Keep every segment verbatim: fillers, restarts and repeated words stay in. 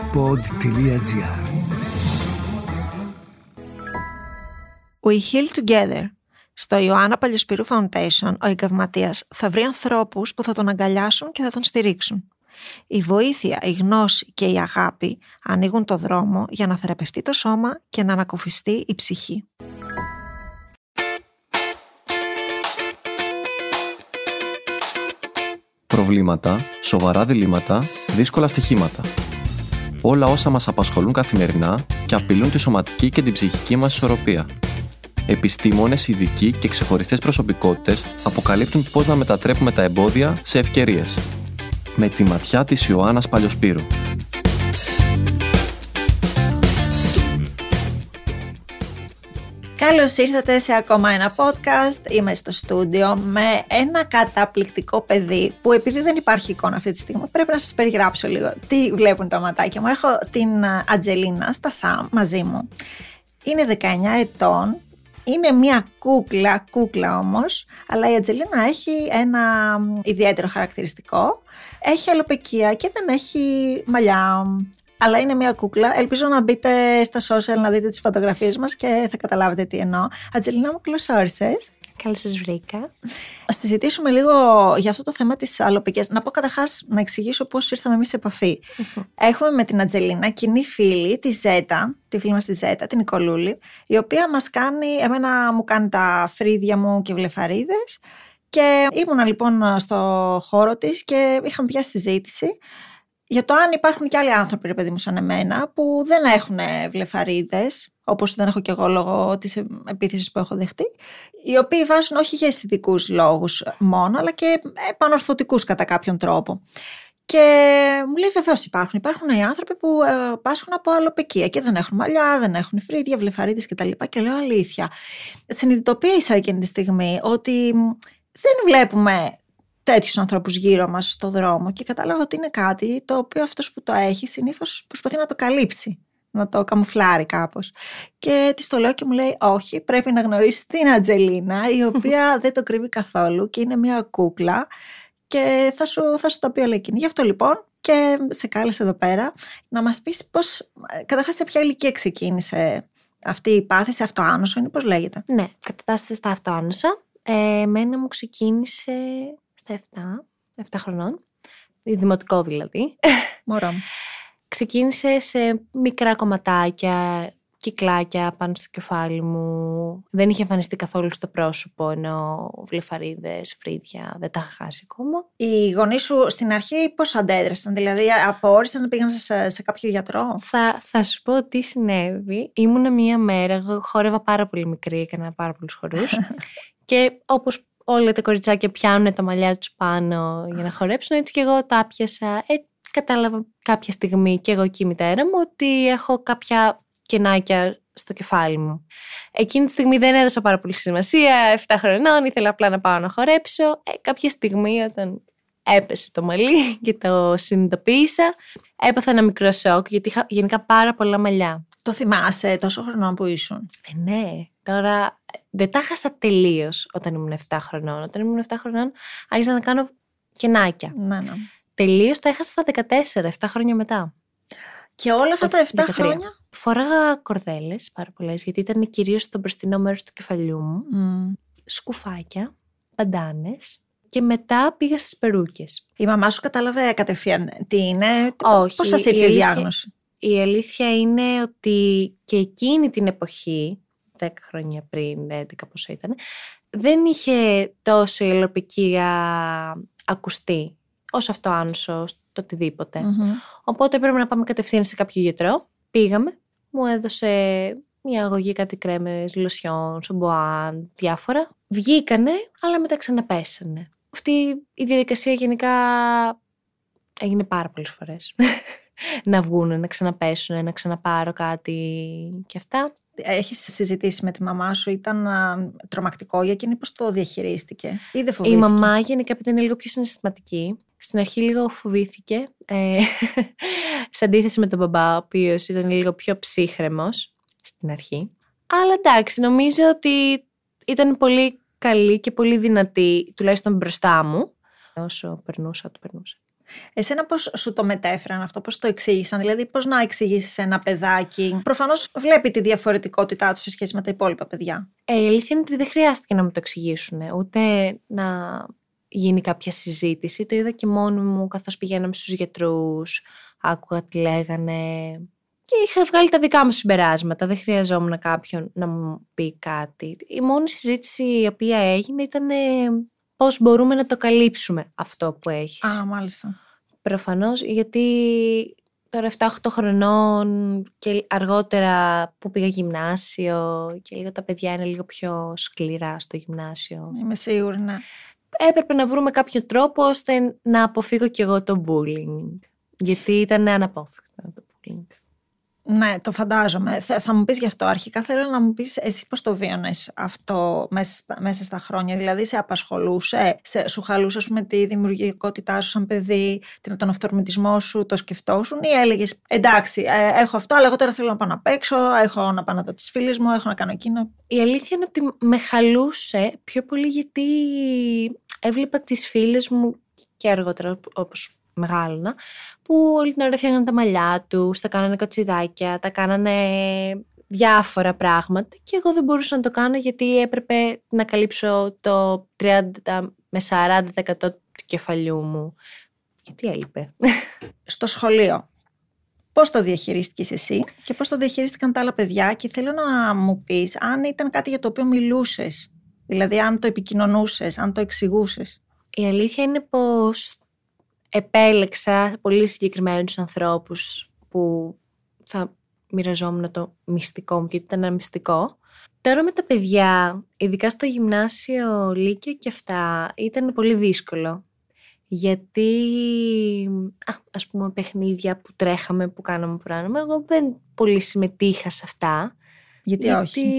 pod τελεία gr. We heal together. Στο Ιωάννα Παλιοσπύρου Foundation, ο εγκαυματίας θα βρει ανθρώπους που θα τον αγκαλιάσουν και θα τον στηρίξουν. Η βοήθεια, η γνώση και η αγάπη ανοίγουν το δρόμο για να θεραπευτεί το σώμα και να ανακουφιστεί η ψυχή. Προβλήματα, σοβαρά διλήμματα, δύσκολα στοιχήματα. Όλα όσα μας απασχολούν καθημερινά και απειλούν τη σωματική και την ψυχική μας ισορροπία. Επιστήμονες, ειδικοί και ξεχωριστές προσωπικότητες αποκαλύπτουν πώς να μετατρέπουμε τα εμπόδια σε ευκαιρίες. Με τη ματιά της Ιωάννας Παλιοσπύρου. Καλώς ήρθατε σε ακόμα ένα podcast. Είμαι στο στούντιο με ένα καταπληκτικό παιδί που, επειδή δεν υπάρχει εικόνα αυτή τη στιγμή, πρέπει να σας περιγράψω λίγο τι βλέπουν τα ματάκια μου. Έχω την Ατζελίνα Σταθά μαζί μου. Είναι δεκαεννιά ετών. Είναι μια κούκλα, κούκλα όμως, αλλά η Ατζελίνα έχει ένα ιδιαίτερο χαρακτηριστικό. Έχει αλοπαικία και δεν έχει μαλλιά. Αλλά είναι μια κούκλα. Ελπίζω να μπείτε στα social να δείτε τις φωτογραφίες μας και θα καταλάβετε τι εννοώ. Ατζελίνα μου, καλώς όρισες. Καλώς σας βρήκα. Ας συζητήσουμε λίγο για αυτό το θέμα της αλοπαικίας. Να πω καταρχάς, να εξηγήσω πώς ήρθαμε εμείς σε επαφή. Mm-hmm. Έχουμε με την Ατζελίνα κοινή φίλη, τη Ζέτα, τη φίλη μας τη Ζέτα, την Νικολούλη, η οποία μας κάνει, εμένα μου κάνει τα φρύδια μου και βλεφαρίδες. Και ήμουνα λοιπόν στο χώρο της και είχαμε πια συζήτηση για το αν υπάρχουν και άλλοι άνθρωποι, ρε παιδί μου, σαν εμένα, που δεν έχουν βλεφαρίδες, όπως δεν έχω και εγώ λόγω της επίθεσης που έχω δεχτεί, οι οποίοι βάζουν όχι για αισθητικούς λόγους μόνο, αλλά και επανορθωτικούς κατά κάποιον τρόπο. Και μου λέει βεβαίως υπάρχουν. Υπάρχουν οι άνθρωποι που ε, πάσχουν από αλοπαικία και δεν έχουν μαλλιά, δεν έχουν φρύδια, βλεφαρίδες κτλ. Και λέω αλήθεια. Συνειδητοποίησα εκείνη τη στιγμή ότι δεν βλέπουμε τέτοιους ανθρώπους γύρω μας στο δρόμο και κατάλαβα ότι είναι κάτι το οποίο αυτός που το έχει συνήθως προσπαθεί να το καλύψει, να το καμουφλάρει κάπως. Και της το λέω και μου λέει όχι, πρέπει να γνωρίσεις την Ατζελίνα, η οποία δεν το κρύβει καθόλου και είναι μια κούκλα και θα σου, θα σου το πει όλα εκείνη. Γι' αυτό λοιπόν και σε κάλεσε εδώ πέρα να μας πεις πώς, καταρχάς σε ποια ηλικία ξεκίνησε αυτή η πάθηση, αυτοάνωσο είναι, πώς λέγεται. Ναι, κατατάσσεται στα αυτοάνωσα. Ε, εμένα μου ξεκίνησε στα επτά, επτά χρονών, δημοτικό δηλαδή. Μωρό μου. Ξεκίνησε σε μικρά κομματάκια, κυκλάκια πάνω στο κεφάλι μου. Δεν είχε εμφανιστεί καθόλου στο πρόσωπο, ενώ βλεφαρίδες, φρύδια, δεν τα είχα χάσει ακόμα. Οι γονείς σου στην αρχή πώς αντέδρασαν, δηλαδή απόρρισαν να πήγαν σε, σε κάποιο γιατρό? Θα, θα σου πω τι συνέβη. Ήμουνα μία μέρα, εγώ χόρευα πάρα πολύ μικρή, έκανα πάρα πολλούς χορούς. Και όπως όλα τα κοριτσάκια πιάνουν τα μαλλιά τους πάνω για να χορέψουν, έτσι και εγώ τα πιάσα. Ε, κατάλαβα κάποια στιγμή και εγώ και η μητέρα μου ότι έχω κάποια κενάκια στο κεφάλι μου. Εκείνη τη στιγμή δεν έδωσα πάρα πολύ σημασία, επτά χρονών, ήθελα απλά να πάω να χορέψω. Ε, κάποια στιγμή όταν έπεσε το μαλλί και το συνειδητοποίησα, έπαθα ένα μικρό σοκ, γιατί είχα γενικά πάρα πολλά μαλλιά. Το θυμάσαι τόσο χρονών που ήσουν? Ε, ναι, τώρα δεν τα χάσα τελείως όταν ήμουν επτά χρονών. Όταν ήμουν επτά χρονών άρχισα να κάνω κενάκια. Ναι, ναι. Τελείως τα έχασα στα δεκατέσσερα, επτά χρόνια μετά. Και όλα αυτά τα επτά δεκατρία χρόνια? Φοράγα κορδέλες πάρα πολλές, γιατί ήταν κυρίως στο μπροστινό μέρος του κεφαλιού μου. Mm. Σκουφάκια, μπαντάνες. Και μετά πήγα στις περούκες. Η μαμά σου κατάλαβε κατευθείαν τι είναι? Όχι. Πώς σας ήρθε η διάγνωση? Η αλήθεια είναι ότι και εκείνη την εποχή, δέκα χρόνια πριν, έντεκα πόσο ήταν, δεν είχε τόσο η αλοπαικία ακουστεί ως αυτοάνωσο, το οτιδήποτε. Mm-hmm. Οπότε πρέπει να πάμε κατευθείαν σε κάποιο γιατρό. Πήγαμε, μου έδωσε μια αγωγή, κάτι κρέμες, λοσιόν, σομποάν, διάφορα. Βγήκανε, αλλά μετά ξαναπέσανε. Αυτή η διαδικασία γενικά έγινε πάρα πολλές φορές. Να βγουν, να ξαναπέσουν, να ξαναπάρω κάτι και αυτά. Έχεις συζητήσει με τη μαμά σου, ήταν α, τρομακτικό για εκείνη, πώς το διαχειρίστηκε ή δεν φοβήθηκε? Η μαμά γενικά επειδή είναι λίγο πιο συναισθηματική, στην αρχή λίγο φοβήθηκε, ε, σε αντίθεση με τον μπαμπά, ο οποίος ήταν λίγο πιο ψύχρεμος στην αρχή. Αλλά εντάξει, νομίζω ότι ήταν πολύ καλή και πολύ δυνατή, τουλάχιστον μπροστά μου, όσο περνούσα, το περνούσα. Εσένα πώς σου το μετέφεραν αυτό, πώς το εξήγησαν, δηλαδή πώς να εξηγήσεις σε ένα παιδάκι. Προφανώς βλέπει τη διαφορετικότητά του σε σχέση με τα υπόλοιπα παιδιά. Ε, η αλήθεια είναι ότι δεν χρειάστηκε να μου το εξηγήσουν, ούτε να γίνει κάποια συζήτηση. Το είδα και μόνη μου καθώς πηγαίναμε στους γιατρούς, άκουγα τι λέγανε και είχα βγάλει τα δικά μου συμπεράσματα. Δεν χρειαζόμουν κάποιον να μου πει κάτι. Η μόνη συζήτηση η οποία έγινε ήταν πώς μπορούμε να το καλύψουμε αυτό που έχεις. Α, μάλιστα. Προφανώς, γιατί τώρα επτά οκτώ χρονών και αργότερα που πήγα γυμνάσιο και λίγο τα παιδιά είναι λίγο πιο σκληρά στο γυμνάσιο. Είμαι σίγουρη, ναι. Έπρεπε να βρούμε κάποιο τρόπο ώστε να αποφύγω κι εγώ το bullying. Γιατί ήταν αναπόφευκτο το bullying. Ναι, το φαντάζομαι. Θα, θα μου πεις γι' αυτό. Αρχικά θέλω να μου πεις εσύ πώς το βίωνες αυτό μέσα στα, μέσα στα χρόνια. Δηλαδή σε απασχολούσε, σε, σου χαλούσε με τη δημιουργικότητά σου σαν παιδί, τον αυτορμητισμό σου, το σκεφτόσουν ή έλεγες εντάξει, ε, έχω αυτό, αλλά εγώ τώρα θέλω να πάω να παίξω, έχω να πάω να δω τις φίλες μου, έχω να κάνω εκείνο. Η αλήθεια είναι ότι με χαλούσε πιο πολύ γιατί έβλεπα τις φίλες μου και αργότερα όπως μεγάλωνα, που όλη την ώρα φτιάχναν τα μαλλιά τους, τα κάνανε κοτσιδάκια, τα κάνανε διάφορα πράγματα και εγώ δεν μπορούσα να το κάνω γιατί έπρεπε να καλύψω το τριάντα με σαράντα τοις εκατό του κεφαλιού μου. Γιατί έλειπε. Στο σχολείο, πώς το διαχειρίστηκες εσύ και πώς το διαχειρίστηκαν τα άλλα παιδιά και θέλω να μου πεις αν ήταν κάτι για το οποίο μιλούσες, δηλαδή αν το επικοινωνούσες, αν το εξηγούσες. Η αλήθεια είναι πως επέλεξα πολύ συγκεκριμένους ανθρώπους που θα μοιραζόμουν το μυστικό μου και ήταν ένα μυστικό. Τώρα με τα παιδιά, ειδικά στο γυμνάσιο, λύκειο και αυτά, ήταν πολύ δύσκολο. Γιατί, α, ας πούμε, παιχνίδια που τρέχαμε, που κάναμε, που κάναμε, εγώ δεν πολύ συμμετείχα σε αυτά. Γιατί, γιατί όχι.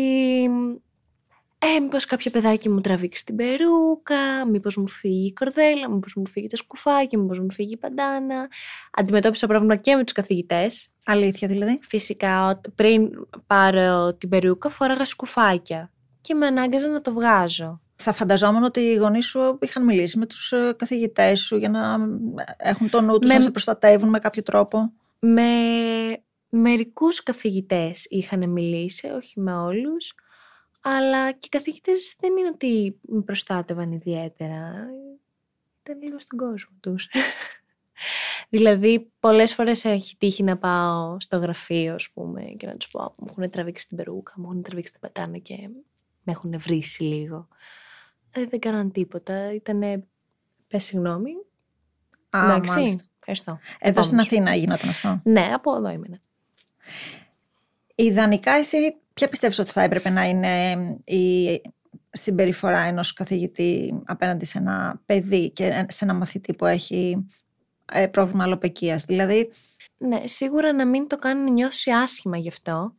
Ε, μήπως κάποιο παιδάκι μου τραβήξει την περούκα, μήπως μου φύγει η κορδέλα, μήπως μου φύγει το σκουφάκι, μήπως μου φύγει η μπαντάνα. Αντιμετώπισα πρόβλημα και με τους καθηγητές. Αλήθεια δηλαδή. Φυσικά, πριν πάρω την περούκα, φόραγα σκουφάκια και με ανάγκαζαν να το βγάζω. Θα φανταζόμουν ότι οι γονείς σου είχαν μιλήσει με τους καθηγητές σου για να έχουν το νου τους, με... να σε προστατεύουν με κάποιο τρόπο. Με μερικούς καθηγητές είχαν μιλήσει, όχι με όλους. Αλλά και οι καθηγητές δεν είναι ότι με προστάτευαν ιδιαίτερα. Ήταν λίγο στον κόσμο τους. Δηλαδή, πολλές φορές έχει τύχει να πάω στο γραφείο, ας πούμε, και να τους πω: μου έχουν τραβήξει την περούκα, μου έχουν τραβήξει την πατάνα και με έχουν βρίσει λίγο. Ε, δεν κάναν τίποτα. Ήτανε, πες συγγνώμη. Α, εντάξει, μάλιστα. Ευχαριστώ. Εδώ στην Αθήνα γινόταν αυτό. Ναι, από εδώ ήμουν. Ιδανικά εσύ ποια πιστεύεις ότι θα έπρεπε να είναι η συμπεριφορά ενός καθηγητή απέναντι σε ένα παιδί και σε ένα μαθητή που έχει πρόβλημα αλλοπαικίας? Δηλαδή... Ναι, σίγουρα να μην το κάνει νιώσει άσχημα γι' αυτό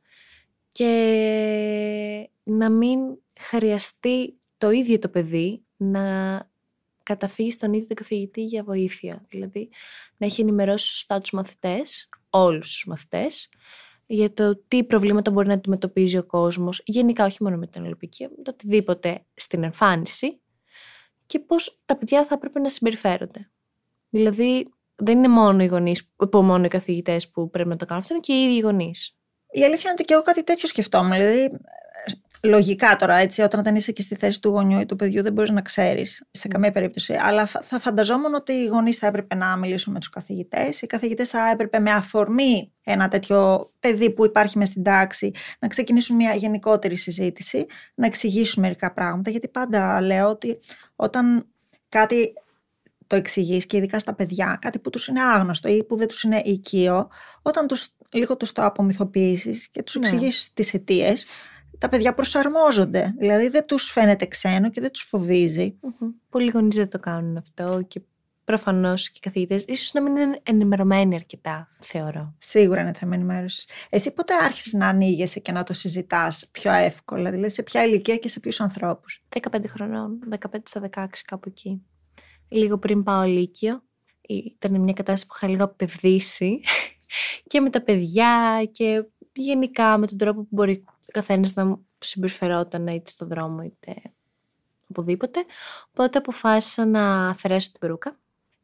και να μην χρειαστεί το ίδιο το παιδί να καταφύγει στον ίδιο τον καθηγητή για βοήθεια. Δηλαδή να έχει ενημερώσει σωστά τους μαθητές, όλους τους μαθητές, για το τι προβλήματα μπορεί να αντιμετωπίζει ο κόσμος, γενικά όχι μόνο με την αλλοπαικία, με το οτιδήποτε στην εμφάνιση και πώς τα παιδιά θα έπρεπε να συμπεριφέρονται. Δηλαδή δεν είναι μόνο οι γονείς, μόνο οι καθηγητές που πρέπει να το κάνουν, αυτό είναι και οι ίδιοι οι γονείς. Η αλήθεια είναι ότι και εγώ κάτι τέτοιο σκεφτόμουν. Δηλαδή, λογικά τώρα, έτσι, όταν δεν είσαι και στη θέση του γονιού ή του παιδιού, δεν μπορείς να ξέρεις σε καμία περίπτωση. Αλλά θα φανταζόμουν ότι οι γονείς θα έπρεπε να μιλήσουν με τους καθηγητές. Οι καθηγητές θα έπρεπε με αφορμή ένα τέτοιο παιδί που υπάρχει μες στην τάξη να ξεκινήσουν μια γενικότερη συζήτηση, να εξηγήσουν μερικά πράγματα. Γιατί πάντα λέω ότι όταν κάτι το εξηγείς, και ειδικά στα παιδιά, κάτι που τους είναι άγνωστο ή που δεν τους είναι οικείο, όταν τους, λίγο τους το απομυθοποιήσεις και τους ναι. εξηγήσεις τις αιτίες, τα παιδιά προσαρμόζονται. Δηλαδή δεν τους φαίνεται ξένο και δεν τους φοβίζει. Mm-hmm. Πολλοί γονείς δεν το κάνουν αυτό και προφανώς και οι καθηγητές ίσως να μην είναι ενημερωμένοι αρκετά, θεωρώ. Σίγουρα είναι θέμα ενημέρωσης. Εσύ πότε άρχισες να ανοίγεσαι και να το συζητάς πιο εύκολα, δηλαδή σε ποια ηλικία και σε ποιους ανθρώπους? δεκαπέντε χρονών, δεκαπέντε στα δεκαέξι κάπου εκεί. Λίγο πριν πάω λύκειο. Ήταν μια κατάσταση που είχα λίγο απευδίσει και με τα παιδιά και γενικά με τον τρόπο που μπορεί ο καθένας να συμπεριφερόταν είτε στον δρόμο είτε οπουδήποτε. Οπότε αποφάσισα να αφαιρέσω την περούκα,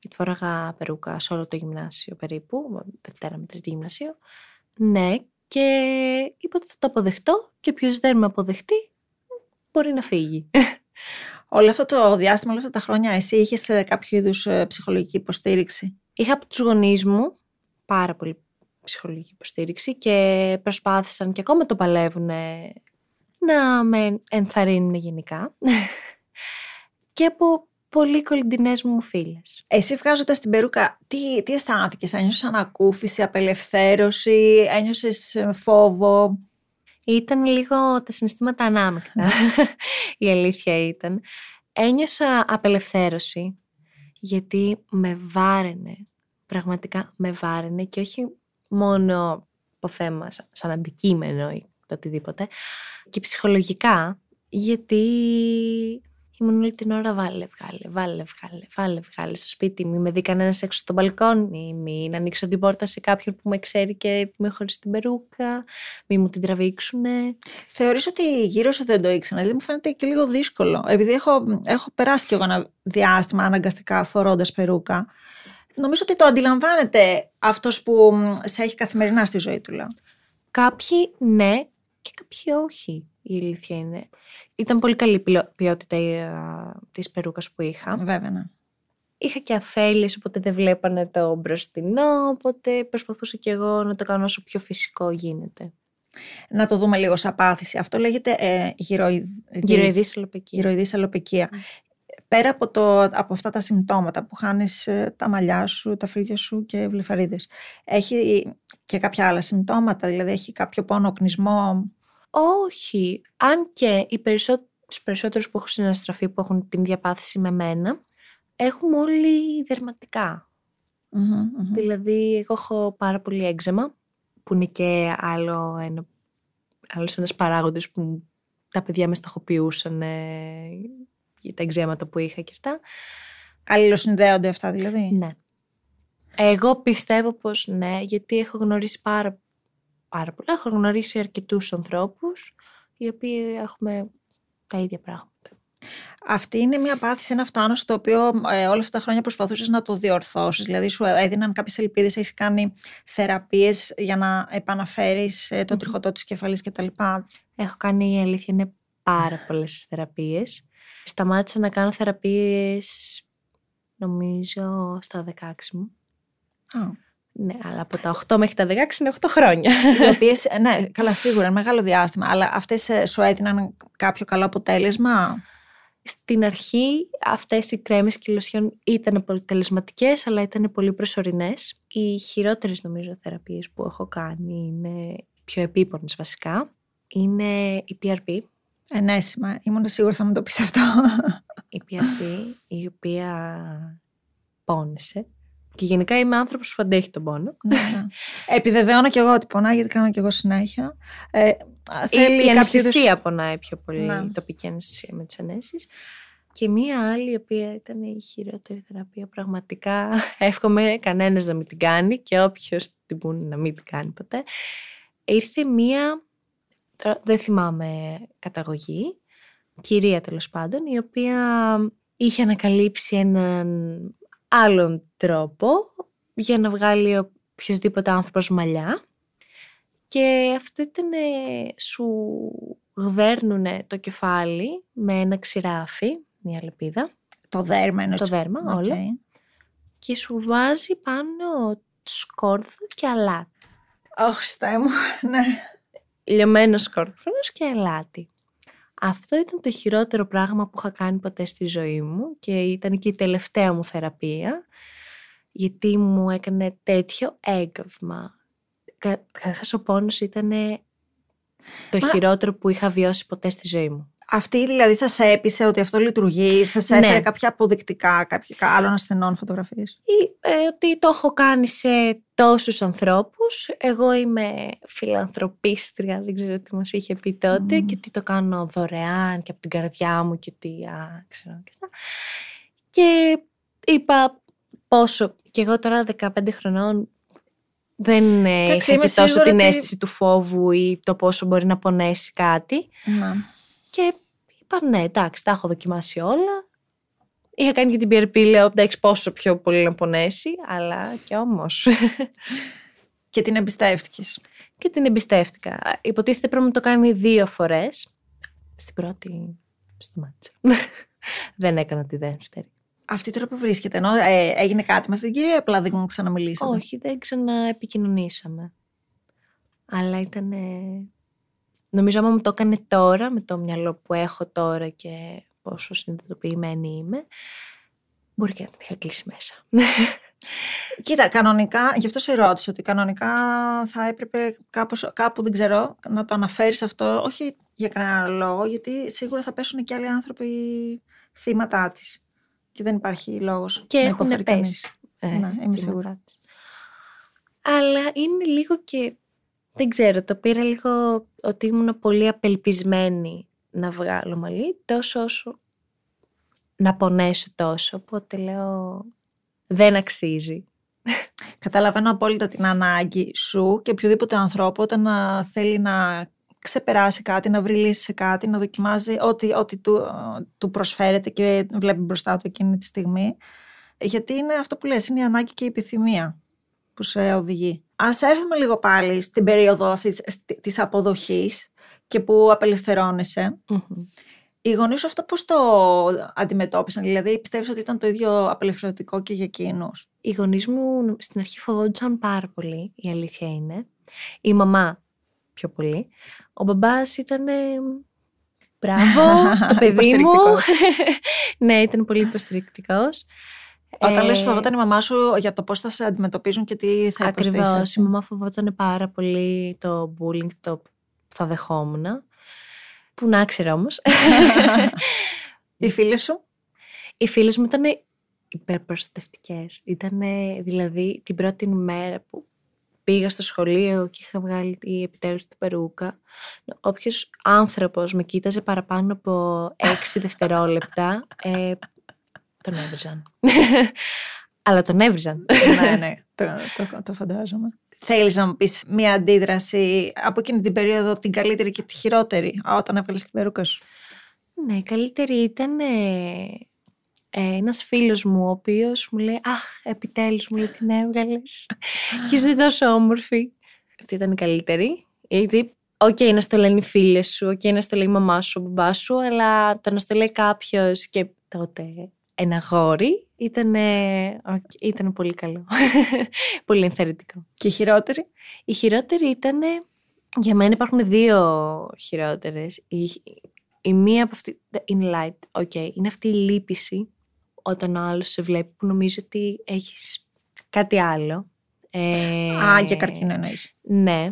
γιατί φόραγα περούκα σε όλο το γυμνάσιο περίπου, Δευτέρα με Τρίτη γυμνασίο. Ναι, και είπα ότι θα το αποδεχτώ και όποιος δεν με αποδεχτεί μπορεί να φύγει. Όλο αυτό το διάστημα, όλα αυτά τα χρόνια, εσύ είχες κάποιο είδους ψυχολογική υποστήριξη? Είχα από τους γονείς μου πάρα πολύ ψυχολογική υποστήριξη και προσπάθησαν και ακόμα το παλεύουν να με ενθαρρύνουν γενικά. Και από πολύ κοντινές μου φίλες. Εσύ βγάζοντας την περούκα, τι, τι αισθάνθηκες? Ένιωσες ανακούφιση, απελευθέρωση, ένιωσες φόβο? Ήταν λίγο τα συναισθήματα ανάμεικτα. Η αλήθεια ήταν. Ένιωσα απελευθέρωση γιατί με βάραινε. Πραγματικά με βάραινε και όχι μόνο από θέμα σαν αντικείμενο ή το οτιδήποτε. Και ψυχολογικά, γιατί ήμουν όλη την ώρα βάλε, βγάλε, βάλε, βγάλε, βάλε, βγάλε στο σπίτι. Μη με δει κανένας έξω στο μπαλκόνι, μη να ανοίξω την πόρτα σε κάποιον που με ξέρει και που με χωρίς την περούκα, μη μου την τραβήξουνε. Θεωρείς ότι γύρω σου δεν το ήξερα? Δηλαδή μου φαίνεται και λίγο δύσκολο. Επειδή έχω, έχω περάσει κι εγώ ένα διάστημα αναγκαστικά φορώντας περούκα. Νομίζω ότι το αντιλαμβάνεται αυτός που σε έχει καθημερινά στη ζωή του, λέω. Κάποιοι ναι και κάποιοι όχι, η αλήθεια είναι. Ήταν πολύ καλή ποιότητα της περούκας που είχα. Βέβαια, ναι. Είχα και αφέλειες, οπότε δεν βλέπανε το μπροστινό, οπότε προσπαθούσα και εγώ να το κάνω όσο πιο φυσικό γίνεται. Να το δούμε λίγο σαν πάθηση. Αυτό λέγεται ε, γυροειδ... γυροειδής αλοπεκία. Γυροειδής αλοπεκία. Mm. Πέρα από, το, από αυτά τα συμπτώματα που χάνεις ε, τα μαλλιά σου, τα φρύδια σου και βλεφαρίδες, έχει και κάποια άλλα συμπτώματα? Δηλαδή έχει κάποιο πόνο, οκνισμό? Όχι. Αν και οι περισσότεροι, τους περισσότερους που έχω συναστραφεί, που έχουν την διαπάθηση με μένα, έχουμε όλοι δερματικά. Mm-hmm, mm-hmm. Δηλαδή, εγώ έχω πάρα πολύ έξαιμα, που είναι και άλλο ένα, άλλος ένας παράγοντας που τα παιδιά με στοχοποιούσαν ε, για τα εξαίματα που είχα και αυτά. Αλληλοσυνδέονται αυτά δηλαδή? Ναι. Εγώ πιστεύω πως ναι, γιατί έχω γνωρίσει πάρα, πάρα πολλά. Έχω γνωρίσει αρκετούς ανθρώπους οι οποίοι έχουμε τα ίδια πράγματα. Αυτή είναι μια πάθηση, ένα αυτοάνωση το οποίο ε, όλα αυτά τα χρόνια προσπαθούσες να το διορθώσεις. Δηλαδή σου έδιναν κάποιες ελπίδες, έχεις κάνει θεραπείες για να επαναφέρεις ε, το mm-hmm. τριχωτό της κεφαλής κτλ. Έχω κάνει, η αλήθεια είναι, πάρα πολλές θεραπείες. Σταμάτησα να κάνω θεραπείες νομίζω στα δεκαέξι μου. Oh. Ναι, αλλά από τα οκτώ μέχρι τα δεκαέξι είναι οκτώ χρόνια. Οι οποίες, ναι, καλά σίγουρα, είναι μεγάλο διάστημα, αλλά αυτές σου έδιναν κάποιο καλό αποτέλεσμα? Στην αρχή αυτές οι κρέμες και λοσιόν ήταν αποτελεσματικές, αλλά ήταν πολύ προσωρινές. Οι χειρότερες νομίζω θεραπείες που έχω κάνει είναι πιο επίπονες βασικά. Είναι η πι αρ πι. Ενέσιμα, ήμουν σίγουρη θα μου το πεις αυτό. Η πι αρ πι, η οποία πόνεσε. Και γενικά είμαι άνθρωπος που αντέχει τον πόνο. Ναι. Επιβεβαιώνω και εγώ ότι πονάει, γιατί κάνω και εγώ συνέχεια. Ε, θέλει η αναισθησία είδους... πονάει πιο πολύ, ναι. Η τοπική αναισθησία με τις ενέσεις. Και μία άλλη, η οποία ήταν η χειρότερη θεραπεία, πραγματικά εύχομαι κανένας να μην την κάνει και όποιος την πούνε να μην την κάνει ποτέ. Ήρθε μία, τώρα δεν θυμάμαι καταγωγή, κυρία τέλος πάντων, η οποία είχε ανακαλύψει έναν άλλον τρόπο για να βγάλει οποιοσδήποτε άνθρωπος μαλλιά, και αυτό ήταν, σου γδέρνουνε το κεφάλι με ένα ξηράφι, μια λεπίδα, το δέρμα εννοείς? το δέρμα okay. όλο, και σου βάζει πάνω σκόρδο και αλάτι. Ω Χριστέ μου, ναι. Λιωμένο σκόρδος και αλάτι. Αυτό ήταν το χειρότερο πράγμα που είχα κάνει ποτέ στη ζωή μου και ήταν και η τελευταία μου θεραπεία, γιατί μου έκανε τέτοιο έγκαυμα. Καταρχάς ο πόνος ήταν το Μα... χειρότερο που είχα βιώσει ποτέ στη ζωή μου. Αυτή δηλαδή σας έπεισε ότι αυτό λειτουργεί, σας έφερε ναι. κάποια αποδεικτικά κάποια άλλων ασθενών φωτογραφίες? Ή ε, ότι το έχω κάνει σε τόσους ανθρώπους. Εγώ είμαι φιλανθρωπίστρια, δεν ξέρω τι μας είχε πει τότε, mm. και ότι το κάνω δωρεάν και από την καρδιά μου και ότι α, ξέρω και αυτά. Και είπα πόσο, και εγώ τώρα δεκαπέντε χρονών δεν είχα και τόσο την ότι... αίσθηση του φόβου ή το πόσο μπορεί να πονέσει κάτι. Mm. Και είπα ναι, εντάξει, τα έχω δοκιμάσει όλα. Είχα κάνει και την πι αρ πι, λέω, εντάξει, πόσο πιο πολύ να πονέσει, αλλά και όμως. Και την εμπιστεύτηκες. Και την εμπιστεύτηκα. Υποτίθεται πρέπει να το κάνει δύο φορές. Στην πρώτη σταμάτησα. Δεν έκανα τη δεύτερη. Αυτή τώρα που βρίσκεται, ενώ ε, έγινε κάτι με αυτήν την κυρία, απλά δεν ξαναμιλήσατε? Όχι, δεν ξαναεπικοινωνήσαμε. Αλλά ήταν. Νομίζω άμα μου το έκανε τώρα, με το μυαλό που έχω τώρα και πόσο συνειδητοποιημένη είμαι, μπορεί και να την είχα κλείσει μέσα. Κοίτα, κανονικά, γι' αυτό σε ρώτησα, ότι κανονικά θα έπρεπε κάπως, κάπου, δεν ξέρω, να το αναφέρεις αυτό, όχι για κανένα λόγο, γιατί σίγουρα θα πέσουν και άλλοι άνθρωποι θύματά της. Και δεν υπάρχει λόγος και να έχουν πέσει. Ε, ναι, είμαι σίγουρη. Αλλά είναι λίγο και, δεν ξέρω, το πήρα λίγο ότι ήμουν πολύ απελπισμένη να βγάλω μαλλί, τόσο όσο να πονέσω τόσο, οπότε λέω δεν αξίζει. Καταλαβαίνω απόλυτα την ανάγκη σου και οποιοδήποτε ανθρώπου όταν να θέλει να ξεπεράσει κάτι, να βρει λύση σε κάτι, να δοκιμάζει ό,τι, ό,τι του, του προσφέρεται και βλέπει μπροστά του εκείνη τη στιγμή. Γιατί είναι αυτό που λες, είναι η ανάγκη και η επιθυμία που σε οδηγεί. Ας έρθουμε λίγο πάλι στην περίοδο αυτή της αποδοχής και που απελευθερώνεσαι. Mm-hmm. Οι γονείς σου αυτό πώς το αντιμετώπισαν, δηλαδή πιστεύεις ότι ήταν το ίδιο απελευθερωτικό και για εκείνους? Οι γονείς μου στην αρχή φοβόντουσαν πάρα πολύ, η αλήθεια είναι. Η μαμά πιο πολύ. Ο μπαμπάς ήταν μπράβο, το παιδί μου. Ναι, ήταν πολύ υποστηρικτικός. Όταν ε... λες φοβόταν η μαμά σου για το πώς θα σε αντιμετωπίζουν και τι θα υποστήσεις? Ακριβώς, η μαμά φοβόταν πάρα πολύ το bullying, το θα δεχόμουν. Που να ξέρω όμως. Οι φίλες σου? Οι φίλες μου ήταν υπερπροστατευτικές. Ήταν δηλαδή την πρώτη μέρα που πήγα στο σχολείο και είχα βγάλει επιτέλους την περούκα. Όποιος άνθρωπος με κοίταζε παραπάνω από έξι δευτερόλεπτα, ε, τον έβριζαν. Αλλά τον έβριζαν. Ναι, ναι, το, το, το φαντάζομαι. Θέλεις να μου πεις μια αντίδραση από εκείνη την περίοδο, την καλύτερη και τη χειρότερη, όταν έβγαλες την περούκα σου? Ναι, η καλύτερη ήταν ε, ε, ένας φίλος μου, ο οποίος μου λέει «Αχ, επιτέλους», μου λέει, «την έβγαλες και είσαι τόσο όμορφη». Αυτή ήταν η καλύτερη. Γιατί, οκ, okay, να στο λένε οι φίλες σου, οκ, okay, να στο λέει η μαμά σου, ο μπαμπάς σου, αλλά το να στο λέει κάποιος και τότε ένα γόρι ήταν, okay, ήταν πολύ καλό. Πολύ ενθαρρυντικό. Και η χειρότερη? Η χειρότερη ήταν, για μένα υπάρχουν δύο χειρότερες. Η, η μία από αυτή είναι light, okay, είναι αυτή η λύπηση όταν ο άλλος σε βλέπει που νομίζει ότι έχεις κάτι άλλο. Ε, Α, για καρκίνο εννοείς? Ναι.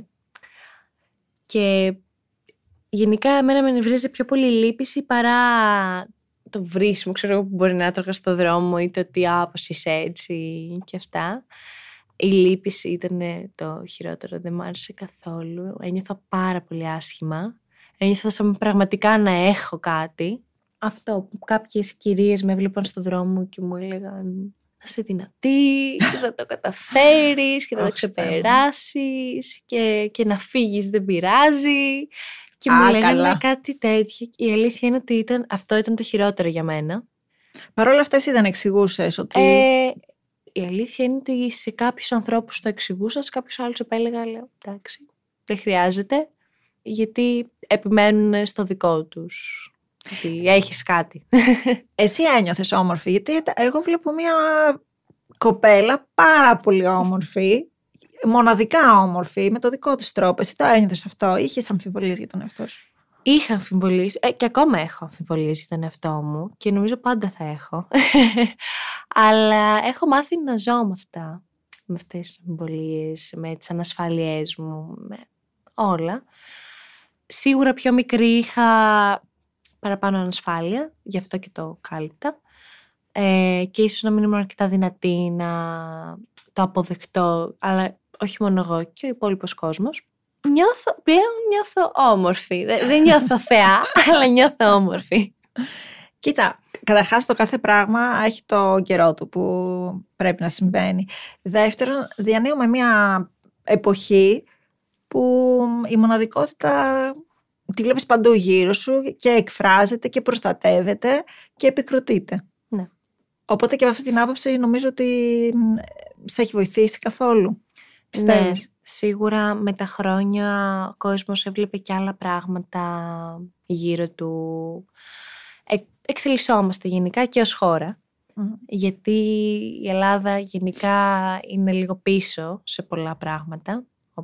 Και γενικά εμένα με νευρίαζε πιο πολύ η λύπηση παρά το βρίσιμο, ξέρω εγώ, που μπορεί να έτρωγα στο δρόμο ή το ότι α, πως είσαι έτσι και αυτά. Η λύπηση ήταν το χειρότερο, δεν μου άρεσε καθόλου. Ένιωθα πάρα πολύ άσχημα. Ένιωθα σαν πραγματικά να έχω κάτι. Αυτό που κάποιες κυρίες με έβλεπαν στο δρόμο και μου έλεγαν να είσαι δυνατή και θα το καταφέρεις και θα το ξεπεράσεις και, και να φύγεις δεν πειράζει. Και μου λέγανε κάτι τέτοιο. Η αλήθεια είναι ότι ήταν, αυτό ήταν το χειρότερο για μένα. Παρ' όλα αυτά εσύ δεν εξηγούσες ότι... Ε, η αλήθεια είναι ότι σε κάποιους ανθρώπους το εξηγούσα, σε κάποιους άλλους επέλεγα, λέω, εντάξει, δεν χρειάζεται, γιατί επιμένουν στο δικό τους. Ότι έχεις κάτι. Εσύ ένιωθες όμορφη? Γιατί εγώ βλέπω μια κοπέλα πάρα πολύ όμορφη, μοναδικά όμορφη, με το δικό της τρόπο. Εσύ το ένιωθες αυτό? Είχες αμφιβολίες για τον εαυτό σου? Είχα αμφιβολίες ε, και ακόμα έχω αμφιβολίες για τον εαυτό μου και νομίζω πάντα θα έχω. Αλλά έχω μάθει να ζω με αυτά, με αυτές τις αμφιβολίες, με τις ανασφάλειές μου, με όλα. Σίγουρα πιο μικρή είχα παραπάνω ανασφάλεια, γι' αυτό και το κάλυπτα. Ε, και ίσως να μην ήμουν αρκετά δυνατή να το αποδεχτώ, αλλά όχι μόνο εγώ και ο υπόλοιπος κόσμος. Νιώθω, πλέον νιώθω όμορφη. Δεν, δεν νιώθω θεά, αλλά νιώθω όμορφη. Κοίτα, καταρχάς το κάθε πράγμα έχει το καιρό του που πρέπει να συμβαίνει. Δεύτερον, διανύουμε μια εποχή που η μοναδικότητα τη βλέπεις παντού γύρω σου και εκφράζεται και προστατεύεται και επικροτείται. Ναι. Οπότε και από αυτή την άποψη νομίζω ότι σε έχει βοηθήσει καθόλου. Πιστεύεις? Ναι, σίγουρα με τα χρόνια ο κόσμος έβλεπε και άλλα πράγματα γύρω του. Ε, εξελισσόμαστε γενικά και ως χώρα. Mm. Γιατί η Ελλάδα γενικά είναι λίγο πίσω σε πολλά πράγματα.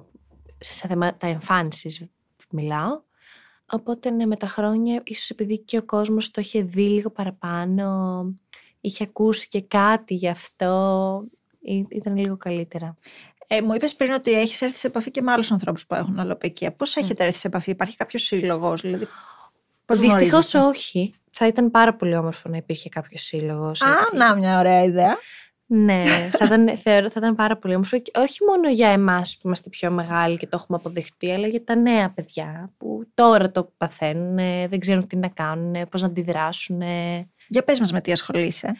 Σε θέματα εμφάνισης μιλάω. Οπότε ναι, με τα χρόνια, ίσως επειδή και ο κόσμος το είχε δει λίγο παραπάνω, είχε ακούσει και κάτι γι' αυτό, ήταν λίγο καλύτερα. Ε, μου είπες πριν ότι έχεις έρθει σε επαφή και με άλλους ανθρώπους που έχουν αλοπαικία. Πώς mm. έχετε έρθει σε επαφή, υπάρχει κάποιος σύλλογος, δηλαδή? Δυστυχώς όχι. Θα ήταν πάρα πολύ όμορφο να υπήρχε κάποιος σύλλογος. Α, να, μια ωραία ιδέα. Ναι, θα ήταν, θεωρώ, θα ήταν πάρα πολύ όμορφο. Και όχι μόνο για εμάς που είμαστε πιο μεγάλοι και το έχουμε αποδεχτεί, αλλά για τα νέα παιδιά που τώρα το παθαίνουν, δεν ξέρουν τι να κάνουν, πώς να αντιδράσουν. Για πες μας με τι ασχολείσαι.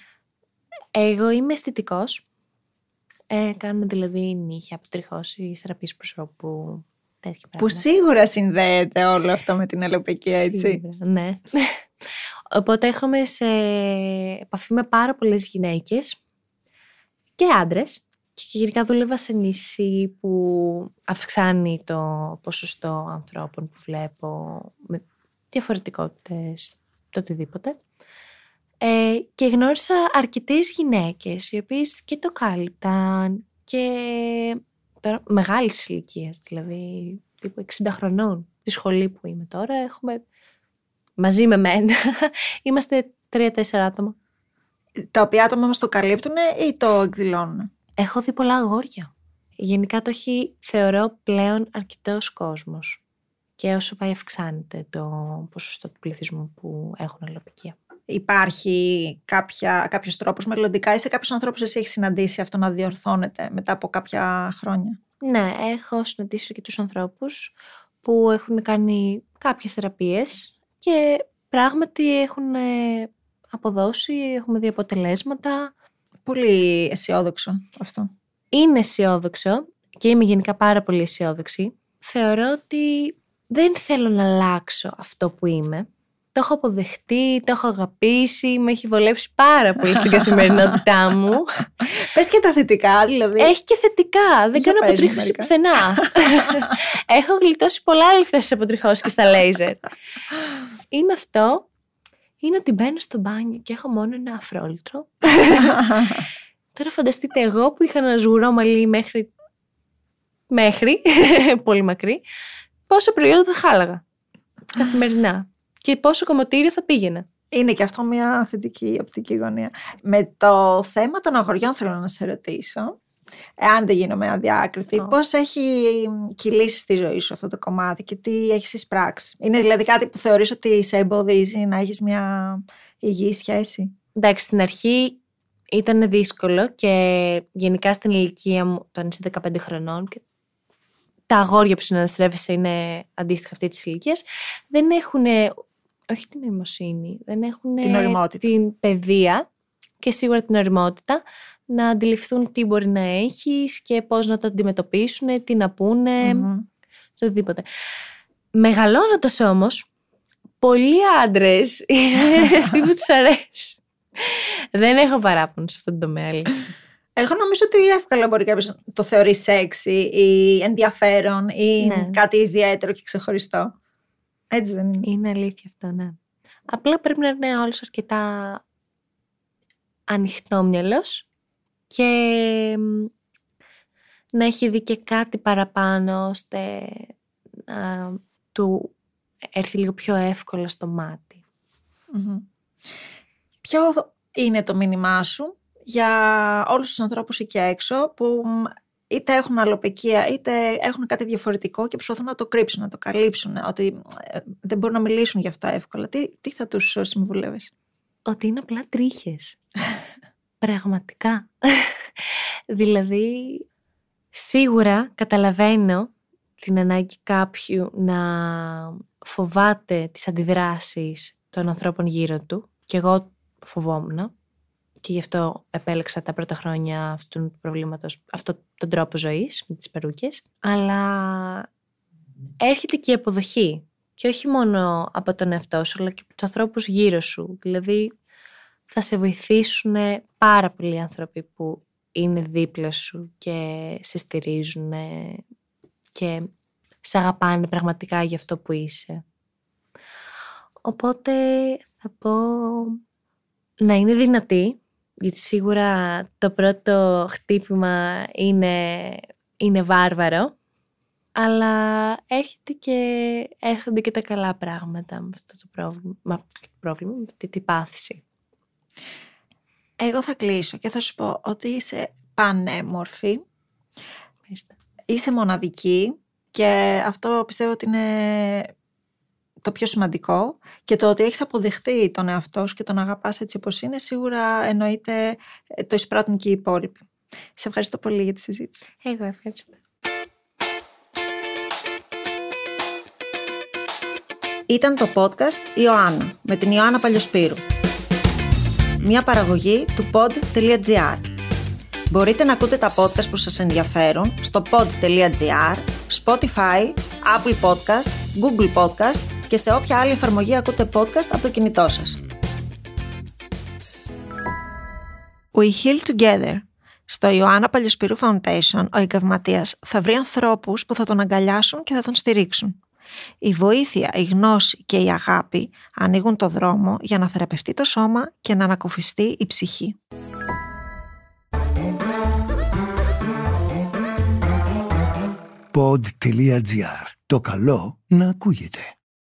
Εγώ είμαι αισθητικός. Ε, κάνω δηλαδή νύχια, αποτριχώσεις, θεραπείες προσώπου, τέτοια πράγματα. Που σίγουρα συνδέεται όλο αυτό με την αλοπαικία, έτσι. Σίγουρα, ναι. Οπότε έχουμε σε επαφή με πάρα πολλές γυναίκες και άντρες. Και γενικά δούλευα σε νησί που αυξάνει το ποσοστό ανθρώπων που βλέπω με διαφορετικότητες, το οτιδήποτε. Ε, και γνώρισα αρκετές γυναίκες οι οποίες και το κάλυπταν και τώρα μεγάλης ηλικίας, δηλαδή τύπου εξήντα χρονών. Στη σχολή που είμαι τώρα έχουμε μαζί με μένα είμαστε τρία-τέσσερα άτομα. Τα οποία άτομα μας το καλύπτουν ή το εκδηλώνουν? Έχω δει πολλά αγόρια. Γενικά το έχει, θεωρώ, πλέον αρκετός κόσμος. Και όσο πάει αυξάνεται το ποσοστό του πληθυσμού που έχουν αλοπαικία. Υπάρχει κάποια, κάποιος τρόπος μελλοντικά ή σε κάποιους ανθρώπους εσύ έχεις συναντήσει αυτό να διορθώνεται μετά από κάποια χρόνια? Ναι, έχω συναντήσει αρκετούς ανθρώπους που έχουν κάνει κάποιες θεραπείες και πράγματι έχουν αποδώσει, έχουμε δει αποτελέσματα. Πολύ αισιόδοξο αυτό. Είναι αισιόδοξο και είμαι γενικά πάρα πολύ αισιόδοξη. Θεωρώ ότι δεν θέλω να αλλάξω αυτό που είμαι. Το έχω αποδεχτεί, το έχω αγαπήσει, με έχει βολέψει πάρα πολύ στην καθημερινότητά μου. Πες και τα θετικά, δηλαδή. Έχει και θετικά, δεν κάνω αποτρίχωση πουθενά. Έχω γλιτώσει πολλά λεφτά στις αποτριχώσεις και στα λέιζερ. Είναι αυτό, είναι ότι μπαίνω στο μπάνιο και έχω μόνο ένα αφρόλυτρο. Τώρα φανταστείτε εγώ που είχα ένα ζουρό μαλλί μέχρι, μέχρι πολύ μακρύ, πόσο προϊόντα θα χάλαγα καθημερινά. Και πόσο κομμωτήριο θα πήγαινα. Είναι και αυτό μια θετική οπτική γωνία. Με το θέμα των αγοριών θέλω να σε ρωτήσω, εάν δεν γίνομαι αδιάκριτη, oh. πώς έχει κυλήσει στη ζωή σου αυτό το κομμάτι και τι έχεις εισπράξει? Είναι δηλαδή κάτι που θεωρείς ότι σε εμποδίζει να έχεις μια υγιή σχέση? Εντάξει, στην αρχή ήταν δύσκολο και γενικά στην ηλικία μου, όταν είσαι δεκαπέντε χρονών, και τα αγόρια που συναναστρέφεσαι είναι αντίστοιχα αυτή της ηλικίας, δεν έχουν, όχι την νοημοσύνη, δεν έχουν την οριμότητα, την παιδεία και σίγουρα την οριμότητα να αντιληφθούν τι μπορεί να έχεις και πώς να το αντιμετωπίσουν, τι να πούνε, mm-hmm. το οτιδήποτε. Μεγαλώνοντας όμως, πολλοί άντρες είναι αυτοί που τους αρέσει. Δεν έχω παράπονο σε αυτόν τον τομέα. Εγώ νομίζω ότι εύκολα μπορεί κάποιος να το θεωρεί σεξι ή ενδιαφέρον ή ναι. κάτι ιδιαίτερο και ξεχωριστό. Έτσι δεν είναι? Είναι αλήθεια αυτό, ναι. Απλά πρέπει να είναι όλος αρκετά ανοιχτόμυαλος και να έχει δει και κάτι παραπάνω ώστε να του έρθει λίγο πιο εύκολα στο μάτι. Mm-hmm. Ποιο είναι το μήνυμά σου για όλους τους ανθρώπους εκεί έξω που είτε έχουν αλοπαικία είτε έχουν κάτι διαφορετικό και προσπαθούν να το κρύψουν, να το καλύψουν, ότι δεν μπορούν να μιλήσουν για αυτά εύκολα? Τι, τι θα τους συμβουλεύεις? Ότι είναι απλά τρίχες. Πραγματικά. Δηλαδή, σίγουρα καταλαβαίνω την ανάγκη κάποιου να φοβάται τις αντιδράσεις των ανθρώπων γύρω του, και εγώ φοβόμουν και γι' αυτό επέλεξα τα πρώτα χρόνια αυτού του προβλήματος, αυτόν τον τρόπο ζωής με τις περούκες. Αλλά έρχεται και η αποδοχή, και όχι μόνο από τον εαυτό σου αλλά και από τους ανθρώπους γύρω σου. Δηλαδή θα σε βοηθήσουν πάρα πολλοί άνθρωποι που είναι δίπλα σου και σε στηρίζουν και σε αγαπάνε πραγματικά για αυτό που είσαι. Οπότε θα πω να είναι δυνατή, γιατί σίγουρα το πρώτο χτύπημα είναι, είναι βάρβαρο, αλλά έρχεται και, έρχονται και τα καλά πράγματα με αυτό το πρόβλημα, με πρόβλημα, με αυτή την πάθηση. Εγώ θα κλείσω και θα σου πω ότι είσαι πανέμορφη, Ευχαριστώ. είσαι μοναδική και αυτό πιστεύω ότι είναι το πιο σημαντικό, και το ότι έχεις αποδεχτεί τον εαυτό σου και τον αγαπάς έτσι όπως είναι, σίγουρα εννοείται το εισπράττουν και οι υπόλοιποι. Σε ευχαριστώ πολύ για τη συζήτηση. Εγώ ευχαριστώ. Ήταν το podcast Ιωάννα με την Ιωάννα Παλιοσπύρου. Μια παραγωγή του pod.gr. Μπορείτε να ακούτε τα podcast που σας ενδιαφέρουν στο pod.gr, Spotify, Apple Podcast, Google Podcast και σε όποια άλλη εφαρμογή ακούτε podcast από το κινητό σας. We heal together. Στο Ιωάννα Παλιοσπύρου Foundation, ο εγκαυματίας θα βρει ανθρώπους που θα τον αγκαλιάσουν και θα τον στηρίξουν. Η βοήθεια, η γνώση και η αγάπη ανοίγουν το δρόμο για να θεραπευτεί το σώμα και να ανακουφιστεί η ψυχή. pod.gr. Το καλό να ακούγεται.